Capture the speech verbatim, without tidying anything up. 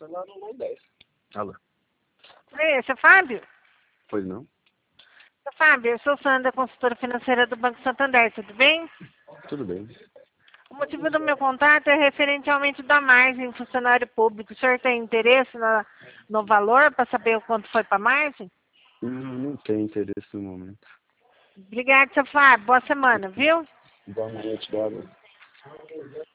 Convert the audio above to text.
lá no Nordeste. Alô. Oi, seu Fábio? Pois não? Seu Fábio, eu sou Sandra, consultora financeira do Banco Santander, tudo bem? Tudo bem. O motivo do meu contato é referente ao aumento da margem em funcionário público. O senhor tem interesse na, no valor para saber o quanto foi para a margem? Hum, não tenho interesse no momento. Obrigada, seu Fábio. Boa semana, viu? Boa noite, Bárbara.